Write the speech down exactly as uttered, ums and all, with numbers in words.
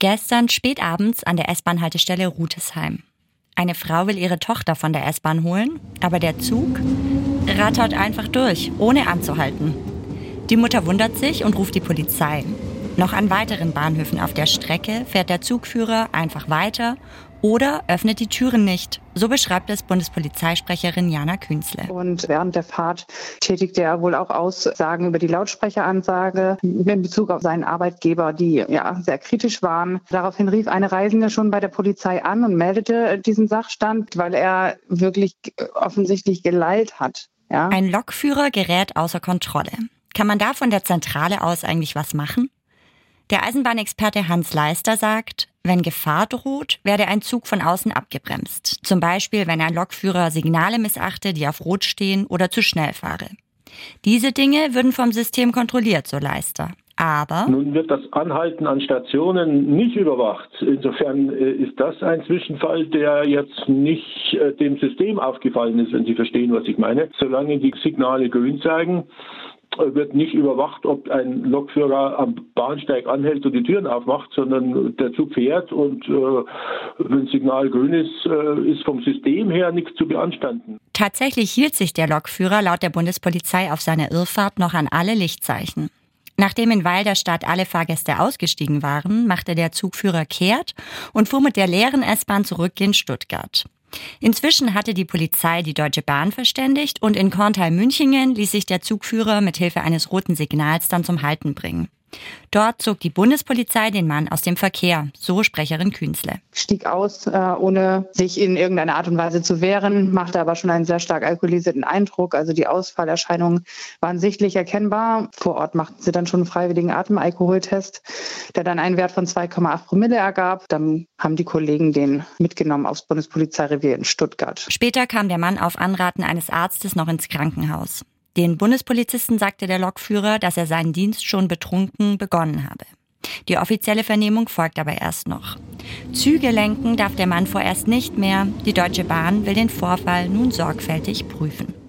Gestern spät abends an der S-Bahn-Haltestelle Rutesheim. Eine Frau will ihre Tochter von der S-Bahn holen, aber der Zug rattert einfach durch, ohne anzuhalten. Die Mutter wundert sich und ruft die Polizei. Noch an weiteren Bahnhöfen auf der Strecke fährt der Zugführer einfach weiter oder öffnet die Türen nicht. So beschreibt es Bundespolizeisprecherin Jana Künzle. Und während der Fahrt tätigte er wohl auch Aussagen über die Lautsprecheransage in Bezug auf seinen Arbeitgeber, die ja sehr kritisch waren. Daraufhin rief eine Reisende schon bei der Polizei an und meldete diesen Sachstand, weil er wirklich offensichtlich gelallt hat. Ja? Ein Lokführer gerät außer Kontrolle. Kann man da von der Zentrale aus eigentlich was machen? Der Eisenbahnexperte Hans Leister sagt, wenn Gefahr droht, werde ein Zug von außen abgebremst. Zum Beispiel, wenn ein Lokführer Signale missachte, die auf Rot stehen oder zu schnell fahre. Diese Dinge würden vom System kontrolliert, so Leister. Aber nun wird das Anhalten an Stationen nicht überwacht. Insofern ist das ein Zwischenfall, der jetzt nicht dem System aufgefallen ist, wenn Sie verstehen, was ich meine. Solange die Signale grün zeigen, wird nicht überwacht, ob ein Lokführer am Bahnsteig anhält und die Türen aufmacht, sondern der Zug fährt und äh, wenn Signal grün ist, äh, ist vom System her nichts zu beanstanden. Tatsächlich hielt sich der Lokführer laut der Bundespolizei auf seiner Irrfahrt noch an alle Lichtzeichen. Nachdem in Weilerstadt alle Fahrgäste ausgestiegen waren, machte der Zugführer kehrt und fuhr mit der leeren S-Bahn zurück in Stuttgart. Inzwischen hatte die Polizei die Deutsche Bahn verständigt und in Korntal-Münchingen ließ sich der Zugführer mit Hilfe eines roten Signals dann zum Halten bringen. Dort zog die Bundespolizei den Mann aus dem Verkehr, so Sprecherin Künzle. Stieg aus, äh, ohne sich in irgendeiner Art und Weise zu wehren, machte aber schon einen sehr stark alkoholisierten Eindruck. Also die Ausfallerscheinungen waren sichtlich erkennbar. Vor Ort machten sie dann schon einen freiwilligen Atemalkoholtest, der dann einen Wert von zwei Komma acht Promille ergab. Dann haben die Kollegen den mitgenommen aufs Bundespolizeirevier in Stuttgart. Später kam der Mann auf Anraten eines Arztes noch ins Krankenhaus. Den Bundespolizisten sagte der Lokführer, dass er seinen Dienst schon betrunken begonnen habe. Die offizielle Vernehmung folgt aber erst noch. Züge lenken darf der Mann vorerst nicht mehr. Die Deutsche Bahn will den Vorfall nun sorgfältig prüfen.